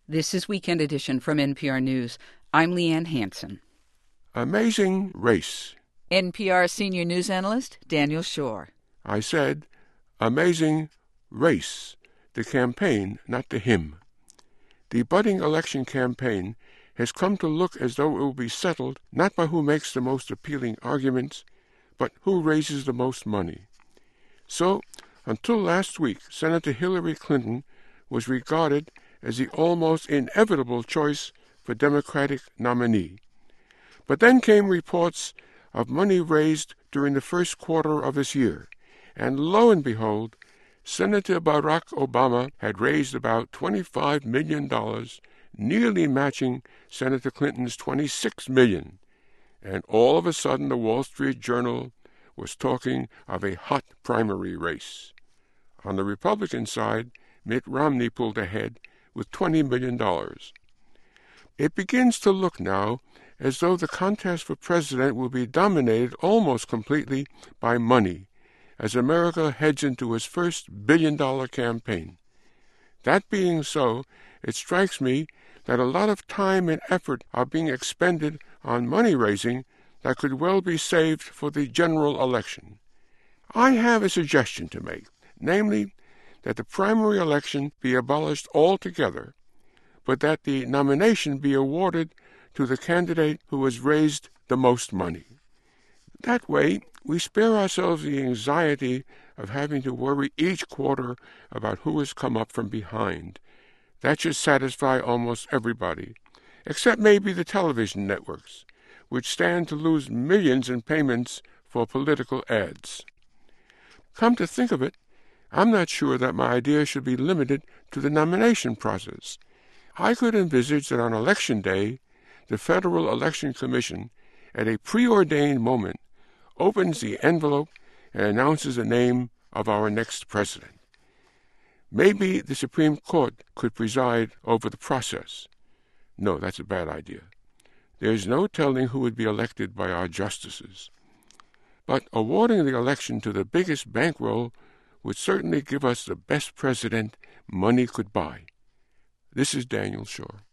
This is Weekend Edition from NPR News. I'm Leanne Hansen. Amazing race. NPR senior news analyst Daniel Schorr. I said, amazing race. The campaign, not the hymn. The budding election campaign has come to look as though it will be settled not by who makes the most appealing arguments, but who raises the most money. So, until last week, Senator Hillary Clinton was regarded as the almost inevitable choice for Democratic nominee. But then came reports of money raised during the first quarter of this year, and lo and behold, Senator Barack Obama had raised about $25 million, nearly matching Senator Clinton's $26 million. And all of a sudden, the Wall Street Journal was talking of a hot primary race. On the Republican side, Mitt Romney pulled ahead with $20 million. It begins to look now as though the contest for president will be dominated almost completely by money, as America heads into its first billion-dollar campaign. That being so, it strikes me that a lot of time and effort are being expended on money-raising that could well be saved for the general election. I have a suggestion to make, namely that the primary election be abolished altogether, but that the nomination be awarded to the candidate who has raised the most money. That way, we spare ourselves the anxiety of having to worry each quarter about who has come up from behind. That should satisfy almost everybody, except maybe the television networks, which stand to lose millions in payments for political ads. Come to think of it, I'm not sure that my idea should be limited to the nomination process. I could envisage that on Election Day, the Federal Election Commission, at a preordained moment, opens the envelope and announces the name of our next president. Maybe the Supreme Court could preside over the process. No, that's a bad idea. There's no telling who would be elected by our justices. But awarding the election to the biggest bankroll would certainly give us the best president money could buy. This is Daniel Schorr.